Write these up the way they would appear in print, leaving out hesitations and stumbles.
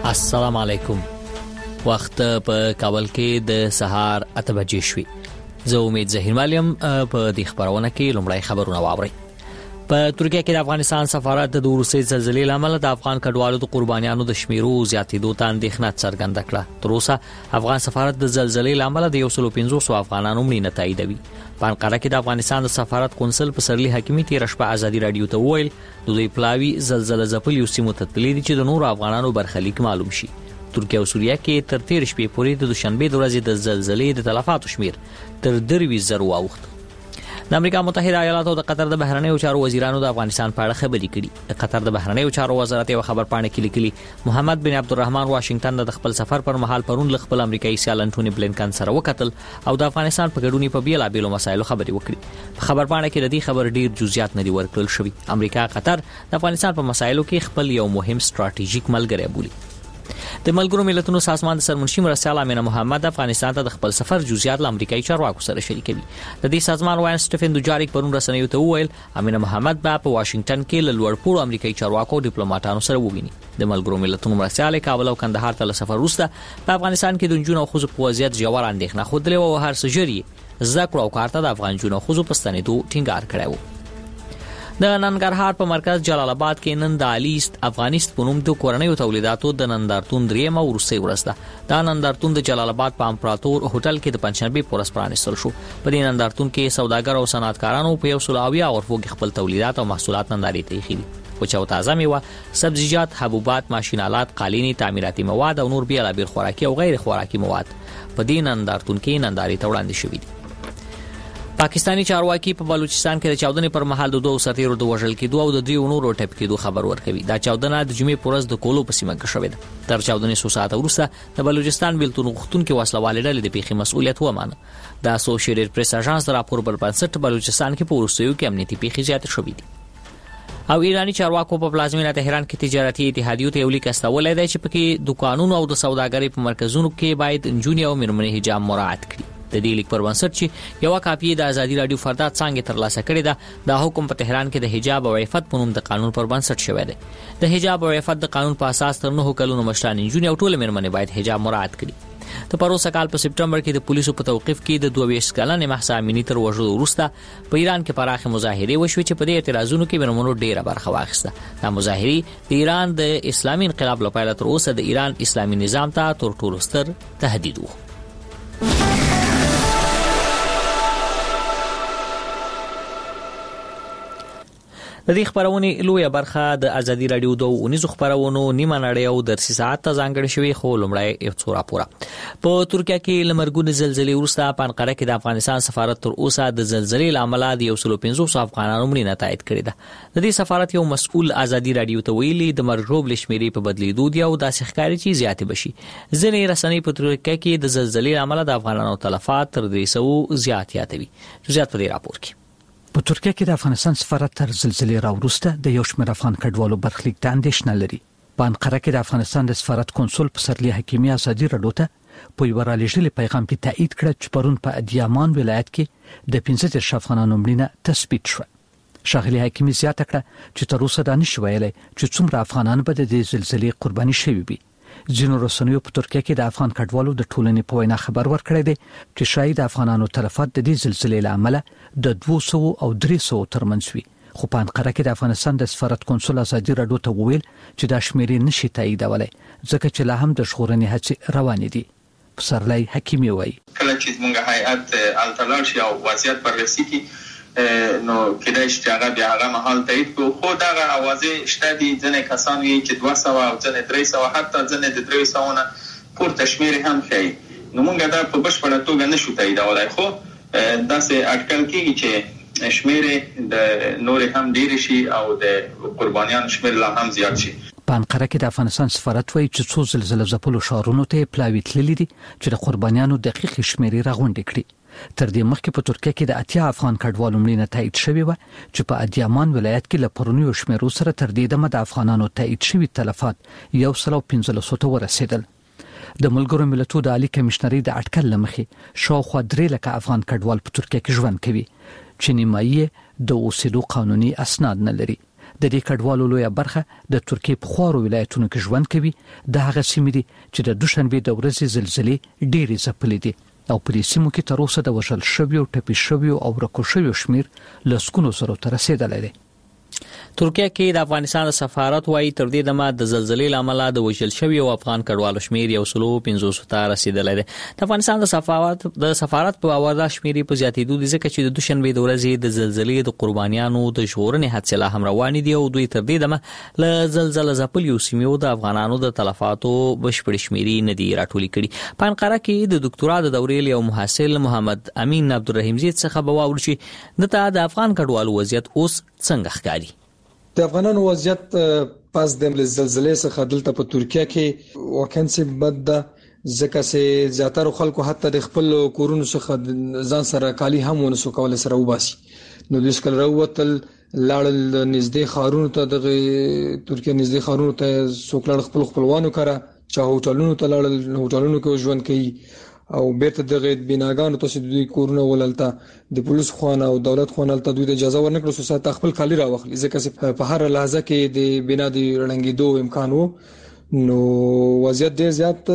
السلام علیکم. وخت په کابل کې د سهار 8 بجې شوي. زه امید زهیر مالیم په دې خبرونه کې لومړی خبرونه واورئ. په ترکیه کې د افغانستان سفارت د روسي زلزلې لامل د افغان کډوالو د قربانیانو د شمیرو زیاتېدو ته اندېښنه څرګنده کړه. تر اوسه افغان سفارت د زلزلې لامل د 150 افغانانو مړینه تاییدوي. په انقره کې د افغانستان د سفارت قونسل پسرلی حکیمی تیر شپه ازادي رادیو ته وویل د دوی پلاوی زلزلې ځپلي سیمو ته تللي دي چې د نور افغانانو برخلیک معلوم شي. ترکیه او سوریه کې تر تیر شپې پورې د دوشنبه د ورځې د زلزلې د تلفاتو شمیر تر 3000 واوښت. د امریکا متحده ایالاتو د قطر د بهرنیو چارو وزیرانو د افغانستان په اړه خبرې کړي. د قطر د بهرنیو چارو وزارت یو خبر پاڼه کې لیکلي محمد بن عبدالرحمن واشنگټن د خپل سفر پر مهال پرون ل خپل امریکایي سیال انټونی بلینکن سره وکتل او د افغانستان په ګډونی په بیلابېلو مسایلو خبرې وکړي. په خبر پاڼه کې د دې خبر ډیر جزئیات نه دي ورکړل شوي. امریکا قطر د افغانستان په مسایلو کې خپل یو مهم ستراتیژیک ملګری بولي. د ملګرو ملتونو سازمان د سرمنشي مرستیال امینه محمد افغانستان ته د خپل سفر جزئیات له امریکایي چارواکو سره شریکوي. د دې سازمان وایي سټیفن دوجاریک پرون رسنیو ته وویل امینه محمد په واشنگټن کې له لوړپوړو امریکایي چارواکو او ډیپلوماټانو سره وویني. د ملګرو ملتونو مرستیال کابل او کندهار ته له سفر وروسته په افغانستان کې د نجونو او ښځو په وضعیت ژور اندېښنه خوده او هر څه جری زده کړو او کارته د افغان جنونو او ښځو په ستنېدو ټینګار کړی و. د ننګرهار په مرکز جلال آباد کې نن د الیست افغانیست په نوم د کورنیو تولیداتو د نندارتون درېمه وروستۍ ورځ ده. دا نندارتون د جلال آباد په امپراتور هوټل کې د پنځشنبه په ورځ پرانیستل شو. په دې نندارتون کې سوداګر او صنعتکارانو په 100 غرفو کې خپل تولیدات او محصولات نندارې ته ایښي. وچه او تازه میوه، سبزیجات، حبوبات، ماشینالات، قالینی، تعمیراتي مواد او نور بیلابیل خوراکي او غیر خوراکي مواد په دې نندارتون کې نندارې ته وړاندې شوي دي. پاکستانی چارواکي په بلوچستان کې د چاودنې پر مهال د 2 سرتیرو د وژل کېدو او د 3 نورو ټپ کېدو خبر ورکوي. دا چاودنه د جمعې پر ورځ د کولو په سیمه کې شوې ده. تر چاودنې 100 ساعت وروسته د بلوچستان بیلتون غوښتونکو وسلوالې ډلې د پیښې مسؤلیت ومانه. د اسوسییټډ پریس اژانس د راپور پر بنسټ بلوچستان کې په وروستیو کې امنیتي پیښې زیاتې شوې دي. او ایرانی چارواکو په پلازمینه تهران کې تجارتي اتحادیو ته یو لیک استولای دی چې پکې دکانونو او د سوداګرۍ په مرکزونو کې باید نجونې او میرمنې حجاب مراعات کړي. د دې لیک پر بنسټ چې یو کاپی د ازادي رادیو فردات څنګه ترلاسه کړې ده، د حکم په تهران کې د حجاب او عفت په نوم د قانون پر بنسټ شوی دی. د حجاب او عفت د قانون په اساس تر 9 کلونو مشران نجونې او ټول میرمنې باید حجاب مراعات کړي. د پروسه کال په سپټمبر کې د پولیسو په توقیف کې د 22 کلنې مهسا امینی تر وژلو وروسته په ایران کې پراخه مظاهرې وشوې چې په دې اعتراضونو کې میرمنو ډیره برخه واخیسته. دا مظاهرې د ایران د اسلامي انقلاب لپاره تر اوسه د ایران اسلامي نظام ته تر ټولو ستر تهدید و. د دې خبرونه لویه برخه د ازادي رادیو د اونیزو خبرونو نیمه نړۍ او درسي ساعت ته ځانګړې شوی. خو لومړی یو څو راپوره. په ترکیه کې لمرګون زلزلې وروسته په انقره کې د افغانستان سفارت تر اوسه د زلزلې لامل د 150 افغانانو مړینه تایید کړې ده. د دې سفارت یو مسؤل ازادي رادیو ته ویلي د مرګ لشمیرې په بدلیدو دی او داسې ښکاري چې زیاتې بشي. ځینې رسنۍ په ترکیه کې د زلزلې لامل د افغانانو تلفات تر 300 زیات یادوي. جزئیات په دې راپور کې. په ترکیه کې د افغانستان سفارت تر زلزلې راوروسته د یو شمېر افغان کډوالو برخلیک ته اندېښنه لري. په انقره کې د افغانستان د سفارت قونسل پسرلی حکیمی ازادي رادیو ته په یو رالیږلي پیغام کې تایید کړ چې پرون په ادیامان ولایت کې د 15 افغانانو مړینه تثبیت شوه. ښاغلي حکیمی زیاته کړه چې تر اوسه دا نشي ویلای چې څومره افغانان به د دې زلزلې قرباني شوي وي. ځینو رسنیو په ترکیه کې د افغان کډوالو د ټولنې په وینا خبر ورکړی دی چې شاید افغانانو تلفات د دې زلزلې له امله د 200 او 300 ترمنځ وي. خو په انقره کې د افغانستان د سفارت قونسل ازادي رادیو ته وویل چې دا شمیرې نشي تاییدولای ځکه چې لا هم د ژغورنې هڅې روانې دي. پسرلی حکیمی وایي کله چې موږ هیئت التلاشي او وضعیت بررسي کی نو کله چې هغه بیا هغه محل تایید کو خو دا اوازې شته دي ځنې کسان وی چې 200 او ځنې 300 حتی ځنې د 300 نه پورته شمیر هم کوي. نو موږ دا په بشپړه توګه نشو تاییدولای. خو داسې اټکل کیږي چې شمیر د نور هم ډیر شي او د قربانیانو شمیر لا هم زیات شي. په انقره کې د افغانستان سفارت وایي چې څو زلزلې ځپلو ښارونو ته پلاوي تللي دي چې د قربانیانو دقیق شمیرې راغونډې کړي. تر دې مخکې په ترکیه کې د 80 افغان کډوالو مړینه تایید شوې و چې په ادیامان ولایت کې له پرونیو شمیرو سره تر دې دمه د افغانانو تایید شوي تلفات 115 ته ورسېدل. د ملګرو ملتونو د عالی کمشنري د اټکل لمخې شاوخوا 3 لکه افغان کډوال په ترکیه کې ژوند کوي چې نیمایي د اوسېدو قانوني اسناد نه لري. د دې کډوالو لویه برخه د ترکیې په خوارو ولایتونو کې ژوند کوي. د هغه سیمې دي چې د دوشنبه د ورځې زلزلې ډېرې ځپلې دي او په دې سیمو کې تر اوسه د وژل شویو، ټپي شویو او ورکو شویو شمیر لسګونو سره ته رسیدلی دی. ترکیه کې د افغانستان سفارت وايي تر دې دمه د زلزلې لامل د وژل شوی او افغان کډوالو شمیر 150 ته رسیدلی دی. د افغانستان د سفارت په اواده شمیر په زیاتېدو دي ځکه چې د دوشنبه د ورځې د زلزلې د قربانیانو د ژغورنې هڅې لا هم روانې دي او دوی تر دې دمه له زلزلې ځپلو سیمو د افغانانو د تلفاتو بشپړ شمیرې نه دي راټولې کړي. په انقره کې د دکتورا د دورې یو محصل محمد امین عبدالرحیم زید څخه به واورو چې د افغان کډوالو وضعیت اوس څنګه ښکاري. د افغانانو وضعیت پس د زلزلې څخه دلته په ترکیه کې واقعا څه بد ده ځکه چې زیاتره خلکو حتی د خپل کورونو څخه ځان سره کالی هم ونسو کولای سره وباسي. نو د اسکل راوتل لاړل نږدې خارونو ته د ترکیه نږدې خارونو ته څوک خپل خپلوانو کړه چې هوټلونو ته لاړل، هوټلونو کې ژوند کوي او بیرته د بناګانو ته چې دوی کورونه وللته د پولیس خوانه او دولت خوانه ته دوی د اجازه ورنکړه چې سات خپل خالی راوخلي ځکه په هر لحظه کې د بنا د رنګیدو امکان وو. نو وضعیت ډیر زیات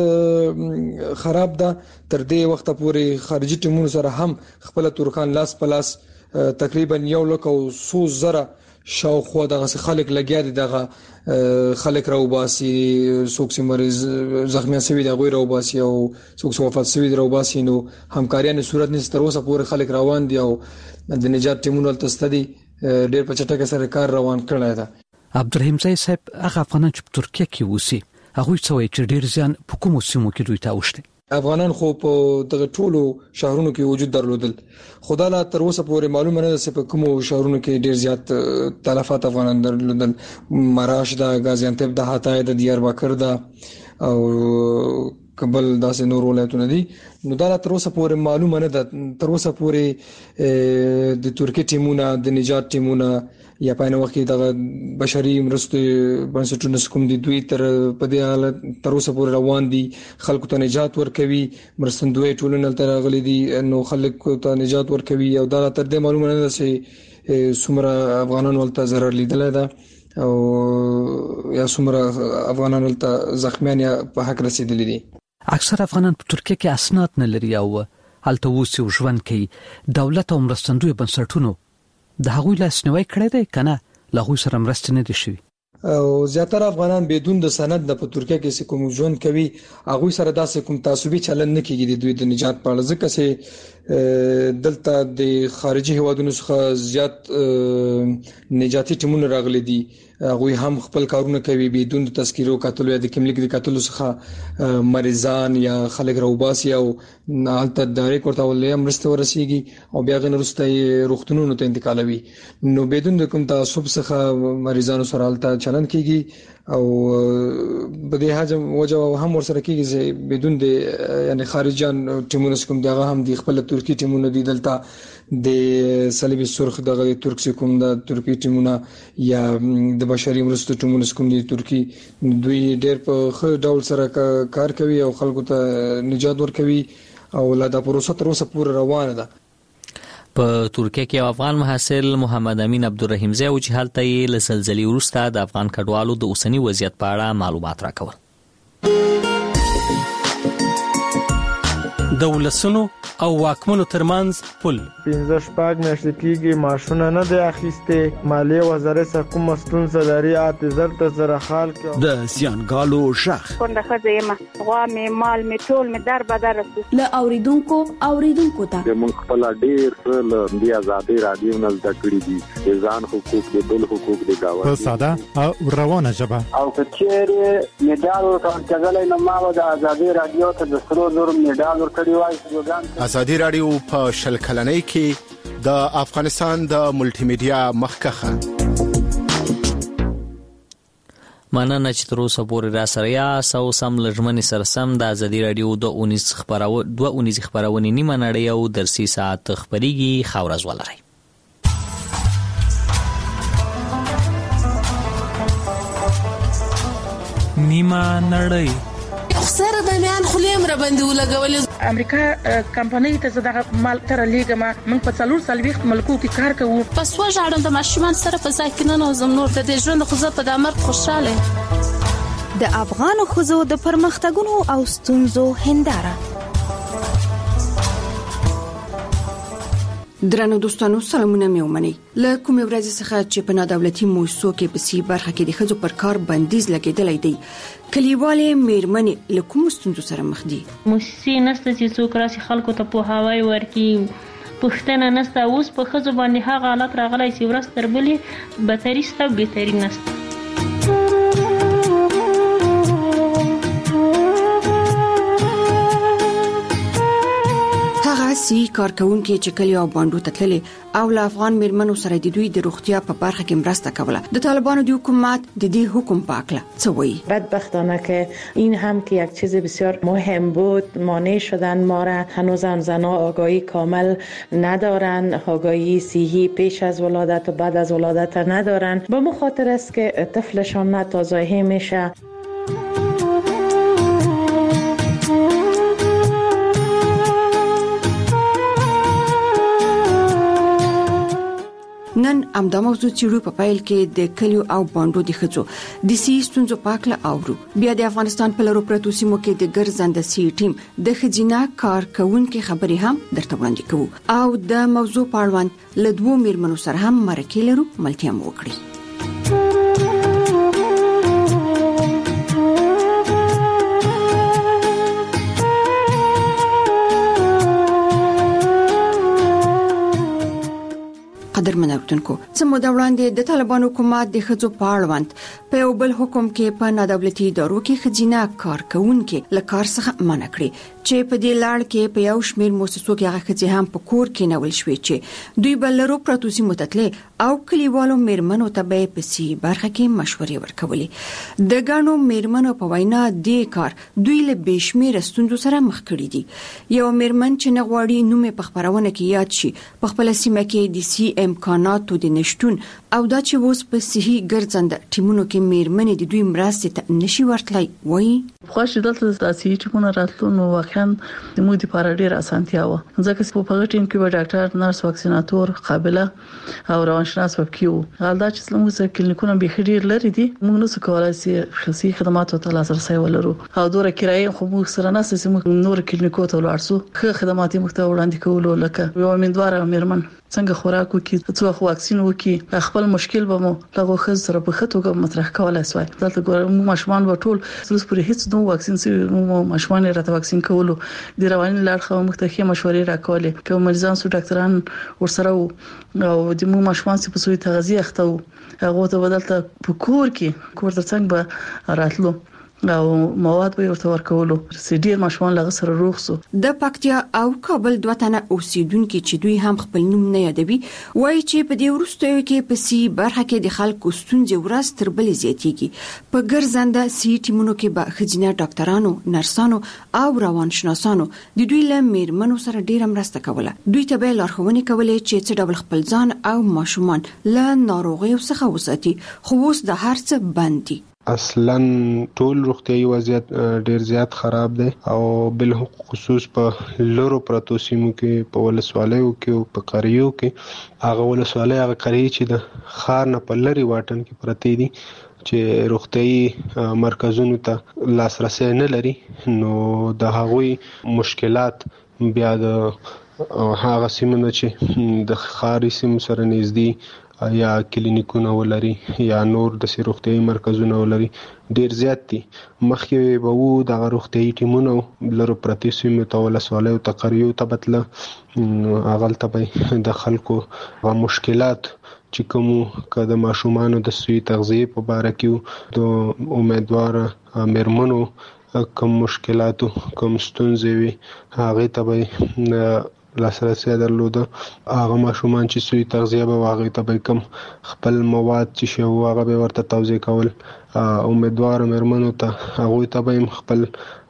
خراب ده. تر دې وخت پورې خارجي ټیمونو سره هم خپل ترکان لاس پلاس تقریبا 100,000 شاوخوا دغه خلک لګیا دي، دغه خلک راوباسي، څوک چې مریض زخمیان شوي دي غوي راوباسي او څوک چې وفات شوي دي راوباسي. نو همکاریانه صورت نشته تر اوسه پورې خلک روان دي او د نجات ټیمونو تستدي ډېر په چټکه سره کار روان کړی دی. عبدالرحیم زید صاحب هغه افغانان چې په ترکیه کې اوسي هغه څه وایي چې ډېر زیان په کومو سیمو کې دوی ته اوښتي. افغانان خو په دغه ټولو شهرونو کې وجود درلودل، خدای لا تر اوسه پورې معلومه نه ده چې په کومو شهرونو کې ډیر زیات تلفات افغانان درلودل. مراش ده، غازیانتب ده، حتای ده، دیاربکر ده او کابل داسې نور ولایتونه دي. نو دا تر اوسه پورې معلومه نه ده. تر اوسه پورې د ترکیه ټیمونه، د نجات ټیمونه یا په نوښت کې د بشري مرستو بنسټونو کوم دي دوی تر په دې حالت تر اوسه پورې روان دي، خلکو ته نجات ورکوي، مرستندوی ټولنه تر غلي دي نو خلکو ته نجات ورکوي او دا تر دې معلومه نه ده چې څومره افغانان ولته ضرر لیدل ده او یا څومره افغانان ولته زخمیان یا په حق رسیدلي دي. اکثر افغانان په ترکیه کې اسناد نه لري او هلته اوسي او ژوند کوي. دولت او مرستندوی بنسټونو د هغوی لاسنیوي کړی دی کنه له هغوی سره مرسته نه دي شوي. او زیاتره افغانان بدون د سند د ترکیه کې کوم ژوند کوي هغه سره داسې کوم تعصبي چلن نه کیږي د دوی د نجات په اړه ځکه چې دلته د خارجي هوادونو څخه زیات نجاتي ټیمونه راغلي دي. هغه هم خپل کارونه کوي بدون د تذکیرو کتلو یا د کملیک د کتلو څخه مریضان یا خلک راوباسي او حالت ډایرکټ ورته ولې مرسته ورسیږي او بیا غنرسته روغتونونو ته انتقالوي. نو بدون د کوم تعصب څخه مریضانو سره حالت چلن کیږي او په دې حجم وجه هم ورسره کیږي چې بدون د یعنی خارجيان ټیمونو کوم دغه هم د خپل ترکی ټیمونو دي دلته د صلیب سرخ دغه ترک کوم د ترکی ټیمونه یا د بشري مرستو ټیمونو کوم دي ترکی دوی ډېر په ښه ډول سره کار کوي او خلکو ته نجات ورکوي او لا د پروسه تر اوسه پورې روانه ده. په ترکیه کې افغان محصل محمد امین عبدالرحیم زید چې هلته یې له زلزلې وروسته د افغان کډوالو د اوسنی وضعیت په اړه معلومات راکول. د ولسونو او واکمنو ترمنځ پل 15 میاشتې کېږي معاشونه نه دی اخیستې، مالیې وزارت کوم ستونزه لري اعتذار ته سره حال کې د سیانګالو شخ کنده خزیمه غوا می مال می ټول می در بدر رسو له اوریدونکو ته موږ خپل ډیر له دی آزادي رادیو نه زده کړی دي ځان حقوق د بل حقوق د گاوه په ساده او روانه ژبه او کچېره میډال ورکړل نو ما د آزادي رادیو ته د سرو نور میډال ورکړی وای. آزادي رادیو په شل کلنۍ کې د افغانستان د ملټي میډیا مخکخه مننه چې تر اوسه پورې را سره یا سم لږمنې سره سم د آزادي رادیو د 19 خبرونه نیمه نړۍ او درسي ساعت خبريږي خاورز ولري. نیمه نړۍ خسر د میان خلیم را باندې ولګولې امریکا کمپنۍ ته زړه مال تر لیګما موږ په 4 ملکو کې کار کوو. پس وژاړم د ماشومان سره په ځای کې نه نوزم نور د ژوند خو زه په دمر خوشاله. د افغان خزو د پرمختګونو او ستونزو هنداره. درنو دوستانو سلامونه مې ومني. له کومې ورځې څخه چې په نادولتي موسسو کې په سی برخه کې د ښځو پر کار بندیز لګیدلای دی، کلیوالې میرمنې له کوم ستونزو سره مخ دي؟ موسسې نشته چې څوک راسي خلکو ته پوهاوی ورکړي، پښتنه نشته. اوس په ښځو باندې هغه حالت راغلی چې ورځ تر بلې بدتري سته او بهتري نشته. سی کارکونکو چې کلی او باندو تتللي او له افغان میرمنو سره د دوی د روغتیا په برخه کې مرسته کوله. د طالبانو د حکومت د دې حکم پاکله څه وایي؟ بدبختانه که این هم که یک چیز بسیار مهم بود مانع شدن ما را. هنوز هم زنها آگاهی کامل ندارن، آگاهی صحی پیش از ولادت و بعد از ولادت ندارن. به مخاطر است که طفلشان ناتازایی میشه. نن امدا موضوع چې په پایل کې د کلیو او باندو د خځو د سی ستونزو پاکله اورو. بیا د افغانستان په لورو پروتو سیمو کې د ګرځنده سی ټیم د خځینا کارکونکو خبرې هم درته وړاندې کوو او د موضوع په اړوند له دوو میرمنو سره هم مرکه لرو ملتیا مو وکړي. قدرمن اورېدونکو، څه موده وړاندې د طالبانو حکومت د ښځو په اړوند په یو بل حکم کې په نادولتي ادارو کې ښځینه کارکونکو له کار څخه منع کړي چې په دې لړ کې په یو شمېر مؤسسو کې هغه ښځې هم په کور کې نول شوې چې دوی بل لرو پروتوسي متتلې او کلیوالو میرمنو ته به په سی برخه کې مشورې ورکولې. د ګڼو میرمنو په وینا دې کار دوی له بشمیر ستونزو سره مخ کړي دي. یو میرمن چې نغواړي نومې په خبرونه کې یاد شي په خپل سیمه کې د سی امکاناتو د نشټون او دا چې اوس په صحي ګرځنده ټیمونو کې میرمنې د دوی مرستې ته نشي ورتلای وایي. خوښ دلته د صحي ټیمونو راتلو نو واقعا د موږ لپاره ډیر اسانتیا و، ځکه چې په هغه ټیم کې به ډاکټر، نرس، واکسیناتور، قابله او روانشناس وکیو. حالدا چې موږ کلینیکونه به ډیر لري دي، موږ نو څه کولای شي خصوصي خدماتو ته لاسرسي ولرو او دوره کرایه خو موږ سره نه سې موږ نور کلینیکو ته ورسو خو خدمات موږ ته وړاندې کولو لکه یو امیندواره میرمن څنګه خوراک وکي، څو واکسین وکي، خپل مشکل به مو لغه خز سره په خطوګه مطرح کولای شوی. دلته ګورم ماشومان به ټول سلس پرې هیڅ نو واکسین سي نو ماشومان راته واکسین کولو د رواني لار خو مختخي مشورې راکولې کوم مریضان سو ډاکټران ورسره او د مو ماشومان سي په سوی تغذیه اخته هغه ته بدلته په کور کې کور ترڅنګ به راتلو او مواد به ورته ورکولو چې ډیر ماشومان لغه سره روغ سو. د پکتیا او کابل دوه تنه اوسیدونکو چې دوی هم خپل نوم نه یادوي وایي چې په دې وروستیو کې په سی برخه کې د خلکو ستونزې ورځ تر بلې زیاتېږي. په ګرځنده سی ټیمونو کې به ښځینه ډاکټرانو، نرسانو او روانشناسانو د دوی له میرمنو سره ډیر مرسته کوله. دوی ته به لارښوونې کولې چې څه ډول خپل ځان او ماشومان له ناروغیو څخه وساتي، خو اوس د هر څه بند دي. اصلا ټول روغتيایي وضعیت ډیر زیات خراب دی او بل خصوص په لورو پروتو سیمو کې په ولسوالیو کې او په قریو کې هغه ولسوالۍ هغه قریه چې د خار نه په لري واټن کې پرتی دي چې روغتيایي مرکزونو ته لاسرسي نه لري، نو د هغوی مشکلات بیا د هغه سیمه چې د خاري سیمو سره نږدې یا کلینیکونه ولري یا نور د روغتيایي مرکزونه ولري ډیر زیات دي. مخکې به وو د روغتيایي ټیمونو لرو پرتی سیمو ته ولسوالیو ته قریو ته بتله هغه ته د خلکو غو مشکلات چې کوم کده ماشومان د سوی تغذیه په اړه کې د امیدوار میرمنو کوم مشکلات کوم ستونزې وي هغه ته لاسرسي درلوده. هغه ماشومان چې سوی تغذیه به واغې ته به کم خپل مواد چې شو هغه به ورته توزیع کول امیدوار مېرمنو ته هغه ته به خپل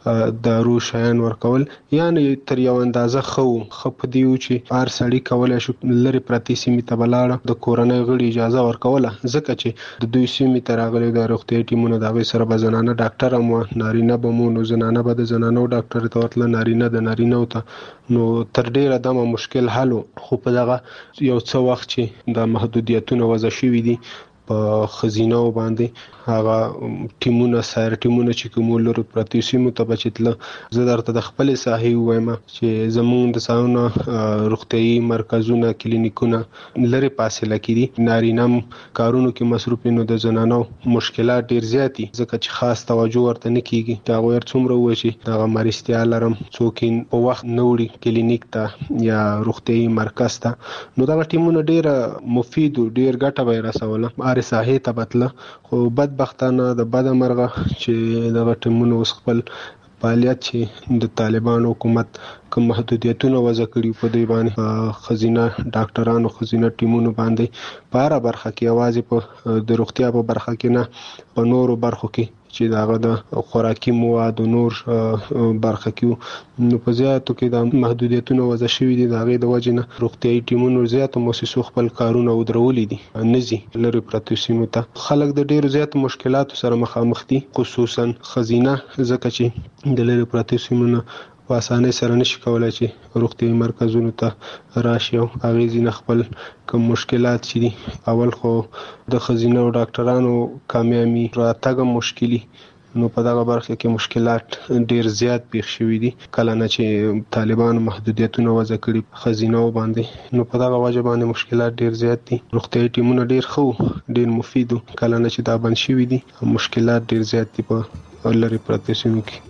دارو شیان ورکول، یعنی تر یو اندازه خپ دیو چې هر سړی کولای شو لری پرتی سیمې ته بلاړه د کورنۍ غړي اجازه ورکوله، ځکه چې د دوی سیمې ته راغلي د روغتي ټیمونو د هغې سره به زنانه ډاکټر هم نارینه به مو، نو زنانه به د زنانو ډاکټر ته ورتله، نارینه د نارینهو ته، نو تر ډیره دمه مشکل حل خو په دغه یو څه وخت چې د محدودیتونو وضع شوي دي په خزینه باندې هغه ټیمونه سایر ټیمونه چې کوم لري پرتی سیمو ته بچتله، زه درته د خپل صحیح وایم چې زمونږ د ساونه روغتي مرکزونه کلینیکونه لري فاصله کې دي، نارینم کارونو کې مصروف نو د زنانو مشکلات ډیر زیاتی، ځکه چې خاص توجه ورته نه کیږي، دا غوړ څومره وشي دا مرستیا لرم څوک په وخت نوړي کلینیک ته یا روغتي مرکز ته، نو دا ټیمونه ډیر مفید او ډیر ګټه به رسوله اره صحیح ته بتله، خو بدبختانه د بد مرغه چې د ټیمونو اوس خپل فعالیت چې د طالبان حکومت کوم محدودیتونه وضع کړي په دې باندې خزینه ډاکټرانو خزینه ټیمونو باندې په هر برخه کې आवाज په د روغتیا په برخه کې نه په نورو برخو کې چې داغه د خوراکي مواد او نور برخه کې نو په زیاتو کې د محدودیتونو وضع شوي دي، داغه د وجه نه روغتيایي ټیمونو زیاتو مؤسسو خپل کارونه ودرولې دي، نزي لري پرتو سیمو ته خلک د ډیرو زیات مشکلاتو سره مخامخ دي، خصوصا خزینه ځکه چې د لري پرتو سیمو نه په اسانه سره نشي کولای چې روغتي مرکزونو ته راشي او هغه ځین خپل کوم مشکلات چې دي اول خو د خزینه او ډاکټرانو کامیابی راتګ مشکلی، نو په دغه برخه کې مشکلات ډیر زیات پیښ شوي دي کله نه چې طالبان محدودیتونه وضع کړي خزینه باندې، نو په دغه وجه باندې مشکلات ډیر زیات دي، روغتي ټیمونه ډیر خو ډیر مفید کله نه چې دا بند شوي دي، مشکلات ډیر زیات دي په لری پرته سیمو کې.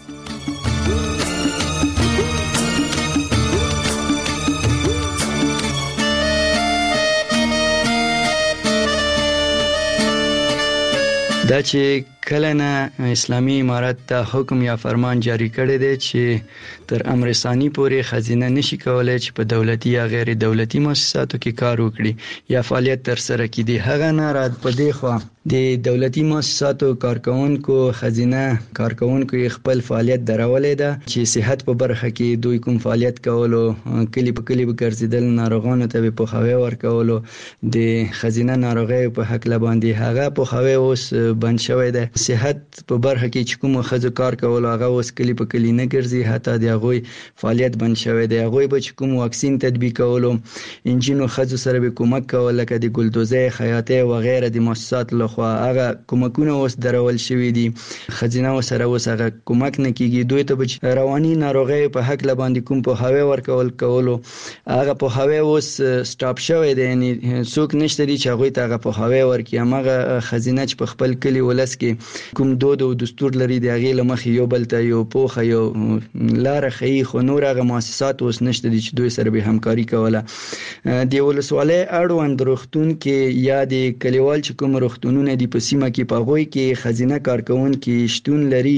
دا چې کله نه اسلامي امارت ته حکم یا فرمان جاری کړی دی چې تر امر ثانی پورې خزینه نشي کولای چې په دولتي یا غیر دولتي مؤسساتو کې کار وکړي یا فعالیت تر سره کړي، هغه نه رات په دی خو د دولتي مؤسساتو کارکونکو خزینه کارکونکو خپل فعالیت درولې ده چې صحت په برخه کې دوی کوم فعالیت کولو کلی په کلی ګرځیدل، ناروغانو ته په خوي ورکولو، د خزینه ناروغي په حق لباندې هغه په خوي اوس بند شوی ده، صحت په برخه کې چې کوم خزو کار کول هغه اوس کلی په کلی نه ګرځي، حتی د هغه فعالیت بند شوی دی، هغه به چې کوم واکسین تطبیق کولو انجینو خزو سره به کومک کول لکه د ګلدوزې خیاطه و غیره د مؤسسات لخوا هغه کومکونه اوس درول شوی دي، خزینه سره اوس هغه کومک نه کیږي، دوی ته رواني ناروغي په حق لباندې کوم په هوا ورکول کولو هغه په هوا اوس سټاپ شوی دی، یعنی څوک نشته دي چې هغه ته هغه په هوا ورکي، هغه خزینه چې په خپل کلی ولس کې کوم دود او دستور لري دی هغه لمخ یو بل ته یو پوخه یو لار خي خو نور هغه مؤسسات اوس نشته دي چې دوی سره به همکاري کوله، دی ولسواله اړوند روغتون کې یا د کلیوال چې کوم روغتونونه دی په سیمه کې په غوي کې خزینه کارکون کې شتون لري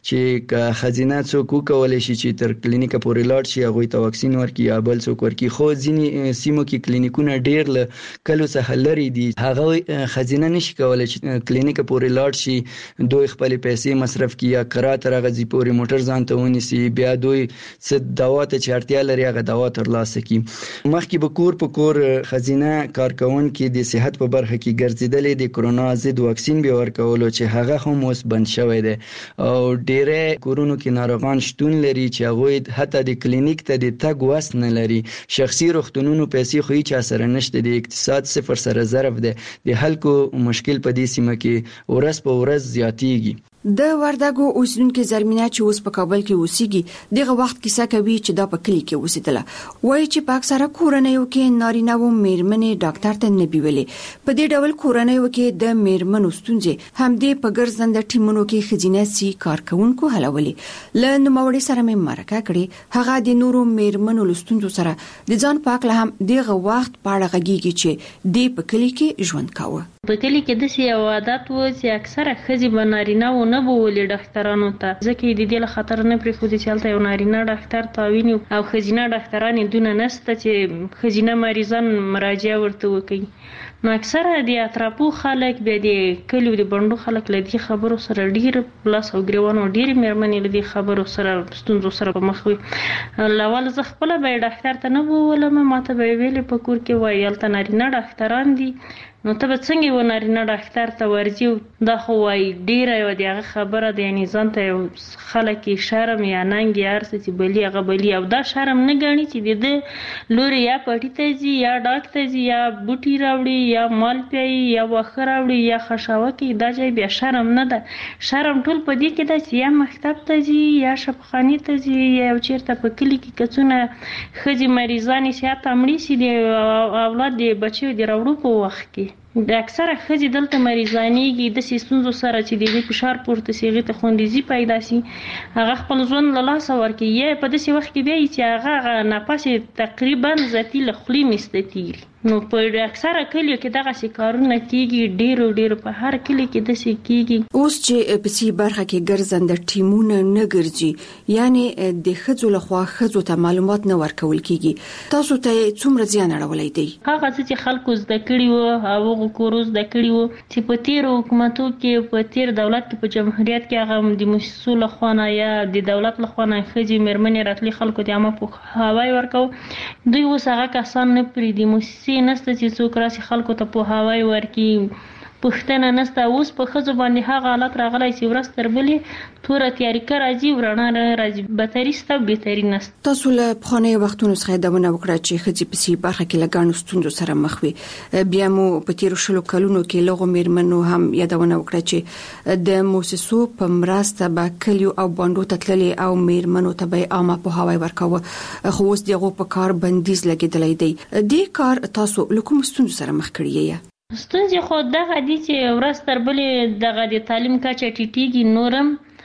چې خزینه څوک کولای شي چې تر کلینیک پورې لاړ شي هغه ته واکسین ورکړي یا بل څوک ورکړي، خو ځینی سیمو کې کلینیکونه ډیر له کلو څخه لري دي، هغه خزینه نشي کولای چې کلینیک پورې لاړ شي، دوی خپل پیسې مصرف کړي یا قرات راغزي پورې موټر ځان ته ونیسي، بیا دوی څه دوا ته چارتیا لري هغه دوا ترلاسه کړي، مخکې به کور په کور خزینه کارکون کې د صحت په برخه کې ګرځیدلې د کرونا ضد واکسین به ورکولو چې هغه هم اوس بند شوی دی او ډیره کورونو کې ناروغان شتون لري چې هغه حتی د کلینیک ته د تګ وس نه لري، شخصي روغتونونو پیسې خو هیڅ اثر نشته، د اقتصاد صفر سره ضرب دی، د خلکو مشکل په دې سیمه کې ورځ په ورځ زیاتیږي. د وردګو اوسیدونکو زرمینه چې اوس په کابل کې اوسېږي دغه وخت کیسه کوي چې دا په کلی کې اوسېدله، وایي چې په اکثره کورنیو کې نارینه و میرمنې ډاکټر ته نه بیولې، په دې ډول کورنیو کې د میرمنو ستونزې همدې په ګرځنده ټیمونو کې خزینه سي کارکونکو حلولې، له نوموړي سره مې مرکه کړې، هغه د نورو میرمنو لستونزو سره د ځان پاک له هم دغه وخت پاړه غږیږي چې د په کلی کې ژوند کاوه. په کلی کې د سیاو عادت و چې اکثره خزي بنارینه و نه بولې ډاکټرانو ته، ځکه د دې له خطر نه پرې خو دي چې هلته یو نارینه ډاکټر تعوین او خزینه ډاکټران دونه نسته چې خزینه مریضان مراجعه ورته وکړي، نو اکثره د اطرافو خلک به د کلیو د بندو خلک لدی خبرو سره ډیر پلاس او ګریوانو ډیر مېرمنې لدی خبرو سره ستونزو سره په مخ وي. لول زه خپل به ډاکټر ته نه وولم، ماته به ویلې په کور کې وایي الته نارینه ډاکټران دي، نو ته به څنګه و نارینه ډاکټر ته ورځي؟ دا خو وایي ډیره یو دغه خبره د یعنی ځان ته یو خلک شرم یا ننګ یا ارڅ چې بلی هغه بلی، او دا شرم نه ګڼي چې د لوري یا پټی ته ځي یا ډاکټر ته ځي یا بوټي راوړي یا مال پیي یا واخه راوړي یا خشاوه کوي، دا ځای بیا شرم نه ده. شرم ټول په دې کې ده چې یا مکتب ته ځي یا شفاخانې ته ځي یا چیرته په کلي کې کڅونه ښځې مریضانې سي حتی مړې سي د اولاد د بچیو د راوړو په وخت کې. د اکثره ښځې دلته مریضانېږي داسې ستونزو سره چې د هغې فشار پورته سي، هغې ته خوندیزي پیدا سي، هغه خپل ژوند له لاسه ورکوي، یا په داسې وخت کې بیا چې هغه نفس تقریبا ذاتي له خولې میسته کېږي. نو په اکثره کلیو کې دغسې کارونه کېږي، ډېرو په هر کلي کې داسې کېږي. اوس چې په سي برخه کې ګرځنده ټیمونه نه ګرځي، یعنی د ښځو لخوا ښځو ته معلومات نه ورکول کېږي، تاسو ته څومره زیان اړولی دی؟ هغه څه چې خلکو زده کړي وو او کورو زده کړي وو چې په تیرو حکومتو کې په تیر دولت کې په جمهوریت کې هغه د موسسو لخوا نه یا د دولت لخوا نه ښځې مېرمنې راتلې خلکو ته عامه پوهاوی ورکوه. دوی اوس هغه کسان نه پرېږدي، موسسې نشته چې څوک راسي خلکو ته پوهاوی ورکړي، پښتنه نشته. اوس په ښځو باندې هغه حالت راغلی چې ورځ تر بلې توره تیاریکه راځي، رڼا راځي، بهتري شته بهتري نشته. تاسو له پخوانیو وختونو څخه یادونه وکړه چې ښځې په سي برخه کې له ګڼو ستونزو سره مخ وي. بیا مو په تیرو 20 کلونو کې له هغو مېرمنو هم یادونه وکړه چې د موسسو په مرسته به کلیو او بانډو ته تللې او مېرمنو ته به عامه پوهاوی ورکاوه، خو اوس د هغو په کار بندیز لګېدلی دی. دې کار تاسو له کومو ستونزو سره مخ کړی یې؟ ستونزې خو دغه دي چې ورځ تر بلې دغه د تعلیم کچه ټیټېږي نورم،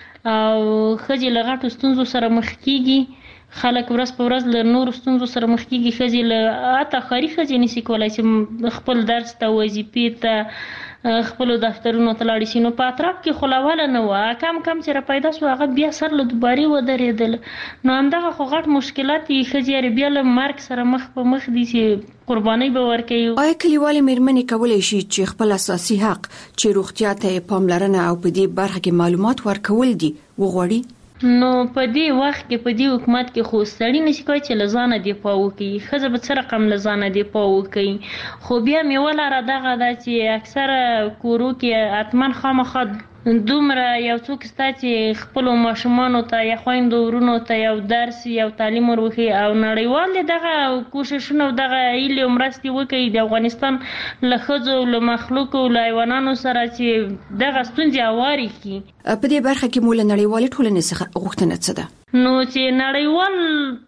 او ښځې له غټو ستونزو سره مخ کېږي، خلک ورځ په ورځ له نورو ستونزو سره مخ کېږي. ښځې له حتی ښاري ښځې نشي کولی چې خپل درس ته، وظیفې ته، خپلو دفترونو ته لاړې شي. نو په اطراف کې خو له نه وه، کم چې را پیدا شو هغه بیا سر له دوبارې ودرېدل. نو همدغه خو غټ مشکلات دي، ښځې بیا له مرګ سره مخ په مخ دي چې قرباني به ورکوي. آیا کلیوالې مېرمنې کولی شي چې خپل اساسي حق چې روغتیا ته پاملرنه او په دې برخه کې معلومات ورکول دي وغواړي؟ نو په دې وخت کې په دې حکومت کې خو سړی نشي کولی چې له ځانه دفاع وکړي، ښځه به څه رقم له ځانه دفاع وکړي. خو بیا مې ولره دغه ده چې اکثره کورو کې حتما خامخا دومره یو څوک شته چې خپلو ماشومانو ته یا خویندو ورونو ته یو درس یو تعلیم ورښيي، او نړیوال دغه کوششونه او دغه هیلې او مرستې وکړي د افغانستان له ښځو، له مخلوقو، له حیوانانو سره چې دغه ستونزې هوارې کړي. په دې برخه کې مو له نړیوالې ټولنې څخه غوښتنه څه ده؟ نو چې نړیوال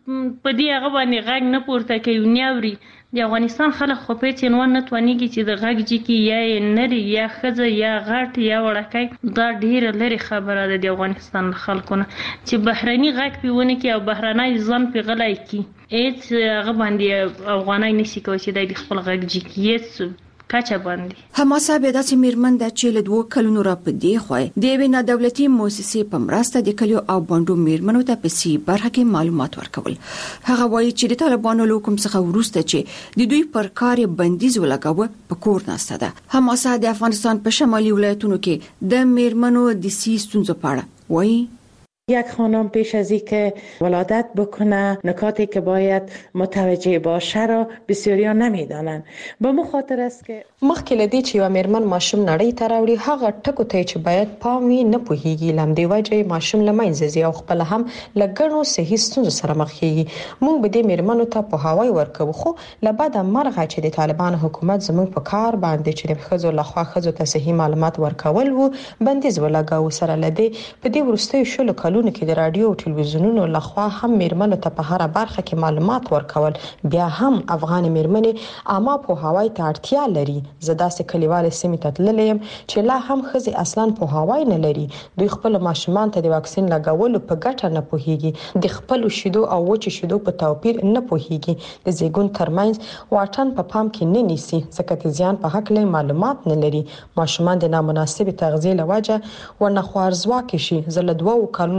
په دې هغه باندې غږ نه پورته کوي، نه اوري. د افغانستان خلک خو په هېڅ عنوان نه توانېږي چې د غږ جګي یا یې نري یا ښځه یا غټ یا وړکی، دا ډېره لرې خبره ده د افغانستان له خلکو نه چې بهرني غږ پې ونه کړي او بهرنی ځان پې غلی کړي. هېڅ هغه باندې افغانی نشي کولی چې دی د خپل غږ جګ کړي، هېڅ کچه باندې. حماسه بیا داسې مېرمن ده چې له 2 کلونو را په دې خوا د یوې نادولتي مؤسسې په مرسته د کلیو او بانډو مېرمنو ته په سي برخه کې معلومات ورکول. هغه وایي چې د طالبانو له حکم څخه وروسته چې د دوی پر کار بندیز ولګاوه په کور ناسته ده. حماسه د افغانستان په شمالي ولایتونو کې د مېرمنو د سي ستونزو په اړه وایي. یک خانم پیش از اینکه ولادت بکنه نکاتی که باید متوجه باشه را بسیاریا نمیدانند. به مو خاطر است که مخکې لدی چې یو مېرمن ماشوم نړۍ ته راوړي هغه ټکو ته چې باید پام وي نه پوهیږي، لمدې وجه ماشوم له منځه ځي او خپل هم له ګڼو صحي ستونزو سره مخ کیږي. موږ به دې مېرمنو ته پوهاوی ورکوو، خو له بده مرغه چې د طالبان حکومت زموږ په کار باندې چې د ښځو لخوا ښځو ته صحي معلومات ورکول وو بندیز ولګاوه. سره لدی په دې وروستیو 20 کلونو کې د رادیو او ټلویزیونونو لخوا هم مېرمنو ته په هر برخه کې معلومات ورکول. بیا هم افغان مېرمنې عامه پوهاوی ته اړتیا لري. زه داسې کلیوالې سیمې ته تللی یم چې لا هم ښځې اصلا پوهاوی نه لري. دوی خپل ماشومان ته د واکسین لګولو په ګټه نه پوهیږي، د خپلو شیدو او وچو شیدو په توپیر نه پوهیږي، د زیږون ترمنځ واټن په پام کې نه نیسي ځکه د زیان په حق له معلومات نه لري. ماشومان د نامناسب تغذیې له وجه ورنه خوارځواکه شي. زه له 2 کلونو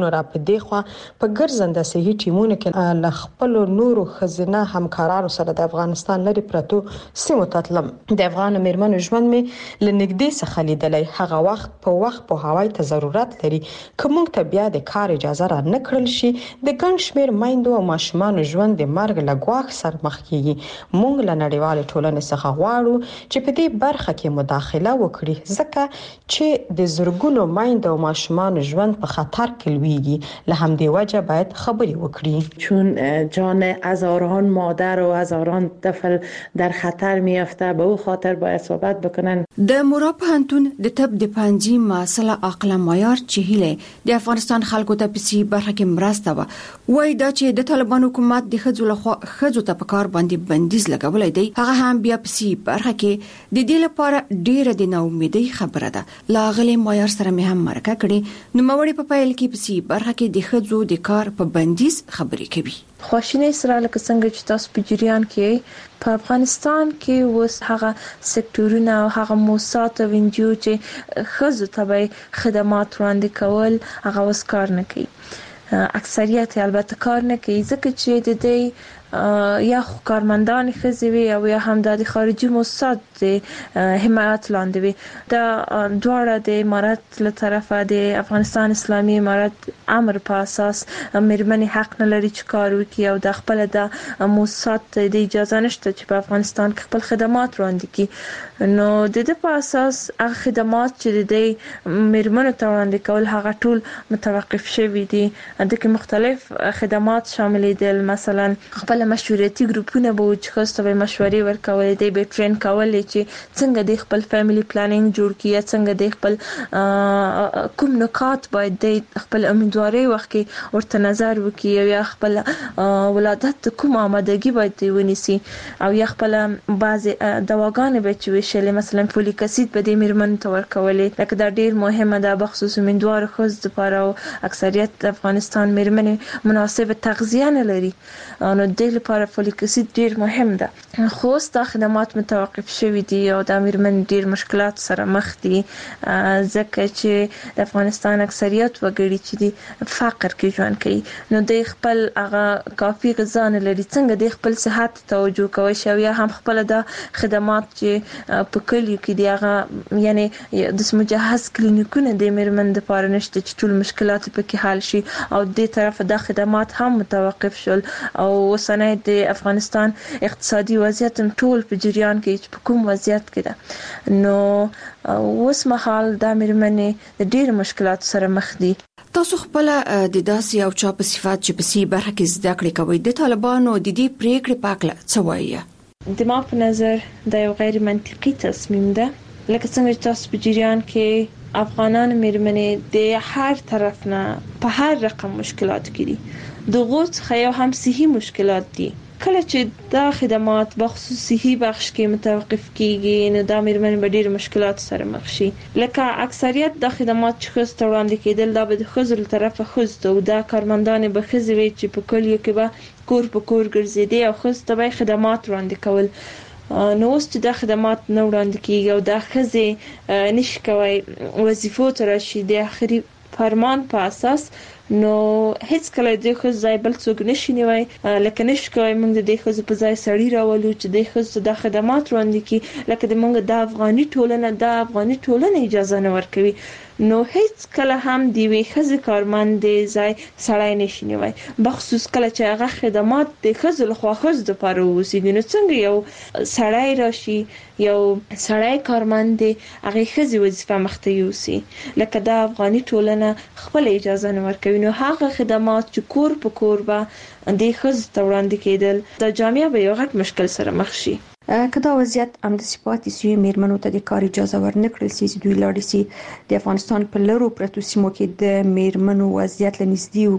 حقونو را پدې خو په ګرځنده صحي ټیمونو کې ل خپل نورو خزینه همکارانو سره د افغانستان لري پرتو سیمو تطلم د افغان میرمنو ژوند می لنګدې څخه لیدلای هغه وخت په هوای ته ضرورت لري کوم ته بیا د کار اجازه را نکړل شي د ګڼ شمیر میندو او ماشومان ژوند د مرګ لګواخ سر مخ کیږي مونږ له نړیوال ټولنې څخه غواړو چې په دې برخه کې مداخله وکړي ځکه چې د زرګونو میندو او ماشومان ژوند په خطر کې لویږي له همدې وجه باید خبري وکړي چون جان هزاران مادر و هزاران طفل در خطر میافته به او خاطر باید صحبت بکنن. د مورا پوهنتون د طب د پنځي مسله عقل معیار چې هله د افغانستان خلکو ته پسی برخه کې مرسته وای دا چې د طالبان حکومت د خځو لخوا خځو ته په کار باندې بندیز لګولای دی هغه هم بیا پسی برخه کې د دې لپاره ډیره د ناامیدۍ خبره ده لاغلی معیار سره مې هم مرکه کړي نو موري په پایل کې پسی برخه کې د خځو د کار په بندیز خبرې کوي خواشینی سره لکه څنګه چې تاسو په جریان کې په افغانستان کې وس هغه سکتورونه او هغه موسسات او انجیو چې خځو ته خدمات وړاندې کول هغه وس کار نه کوي اکثریت البته کار نه کوي ځکه چې د دې یا کارمندان خزوی او یا هم د خارجي موسسات حمایت لاندې وي دا دواړه د امارات له طرفه د افغانستان اسلامي امارات امر په اساس میرمنې حق نه لري چې کار وکړي او د خپل د موسسات د اجازه نشته چې په افغانستان کې خپل خدمات وړاندې کړي نو د دې په اساس هغه خدمات چې د میرمنو ته وړاندې کول هغه ټول متوقف شوي دي د کې مختلف خدمات شامل دي مثلا خپل مشورتي ګروپونه به چې خاصه به مشورې ورکولې دي به ټرین کولې چې څنګه د خپل فیملی پلانینګ جوړ کړي څنګه د خپل کوم نکات باید د خپل امیدواري وخت کې ورته نظر وکړي یا خپل ولادت کوم آمادګي باید ونیسي او یا خپل بعض دواګانې به چې وشلې مثلا فولیک اسید به د میرمن ته ورکولې لکه دا ډیر مهمه ده بخصوص امیدوار خود لپاره او اکثریت د افغانستان میرمنې مناسب تغذیه نه لري نو د لپاره فولیک اسید ډیر مهم ده خو ستا خدمات متوقف شوي دي او د میرمن ډیر مشکلات سره مخ دي ځکه چې د افغانستان اکثریت وګړي چې د فقر کې ژوند کوي نو د خپل هغه کافي غذا نه لري څنګه د خپل صحت توجه کوي شو یا هم خپل د خدمات چې په کلیو کې دی هغه یعنی د مجهز کلینیکونه د میرمن لپاره نشته چې ټول مشکلات پکې حل شي او د طرف د خدمات هم متوقف شول او وسنه د افغانستان اقتصادي وضعیت ټول په جریان کې په کوم وضعیت کې ده نو اوس مهال د میرمنې د ډېر مشکلات سره مخ دي تاسو خپل د داسې او چا په صفات چې په سی برخه کې زده کړې کوي د طالبانو د دې پریکړې پاکله څه وایي د ما په نظر د یو غیر منطقي تصمیم ده لکه څنګه چې تاسو په جریان کې افغانان میرمنې د هر طرف نه په هر رقم مشکلات کې دي د غوڅ خیا هم صحي مشکلات دي کله چې دا خدمات بخصوص صحي بخش کې متوقف کیږي نو دا میرمنې به ډېر مشکلات سره مخ شي لکه اکثریت د خدمات چې خص وړاندې کېدل دا به د خزر طرفه خص او دا کارمندان به خزوي چې په کلیو کې به کور په کور ګرځېدي او خص ته خدمات وړاندې کول نو اوس چې د خدمات نه وړاندې کیږي او د خزې نشي کوي وظیفو ته راشي د اخري فرمان په اساس نو هیڅ کله د خو ځای بل څوک نشي نیوي لکه نشي کوي موږ د خو په ځای سړی راولو چې د خو د خدمات وړاندې کی لکه د موږ د افغاني ټولنه اجازه نه ورکوي نو هیڅ کله هم دی وی خزي کارمند ځای سړی نشي نیوي بخصوص کله چې هغه خدمات د خزو لخوا خز د پاره وسیږي نو څنګه یو سړی راشي یو سړی کارمند هغه خزي وظیفه مخته یوسي لکه د افغاني ټولنه خپل اجازه نه ورکوي نو هغه خدمات چې کور په کور به د خز ته وړاندې کېدل د جامعه به یو غټ مشکل سره مخ شي کدا وضعیت هم د صفاتي سوی میرمنو ته د کار اجازه ورنکړل سي دوی لاړ سي د افغانستان په لرو پرتو سیمو کې د میرمنو وضعیت لنږدې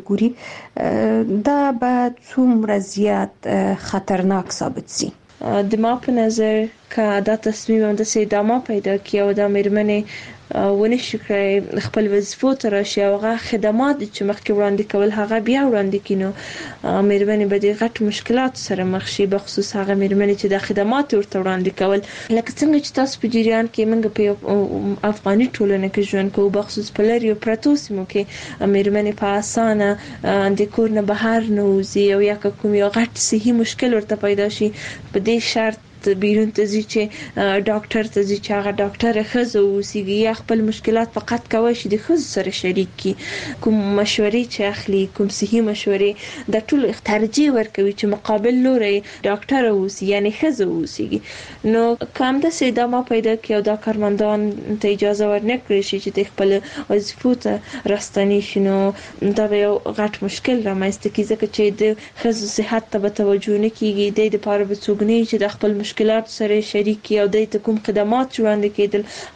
وګوري دا به څومره زیات خطرناک ثابت سي د ما په نظر کا دا تصمیم هم د ادامه پیدا کیو د میرمنې ونشي کړی خپل وظیفو ته راشي او هغه خدمات چې مخکې وړاندې کول هغه بیا وړاندې کینو میرمنې به د غټ مشکلات سره مخ شي بخصوص هغه میرمنې چې د خدمات ورته وړاندې کول لکه څنګه چې تاسو په جریان کې موږ په افغاني ټولنه کې ژوند کوو بخصوص په لري پرتو سیمو کې میرمنې په اسانه د کور نه بهر نه وځي او یا کوم یو غټ صحي مشکل ورته پیدا شي په دې شرط بیرون ته ځي چې ډاکټر ته ځي چې هغه ډاکټر خزو وسیږي یا خپل مشکلات فقط کوي چې د خزو سره شریک کی کوم مشورې چې اخلي کوم صحي مشورې د ټول ترجیح ورکوي چې مقابل لوري ډاکټر وسی یعنی خزو وسیږي نو کوم د ادامه پیدا کیو دا کارمندان ته اجازه ورنکړي شي چې خپل وظیفو ته راستنی شنو دا یو غټ مشکل رامنځته کیږي چې د خزو صحت ته توجه نه کیږي د لپاره به څوګنی چې د خپل مشکلات سره شریک او د کوم خدمات وړاندې کېدل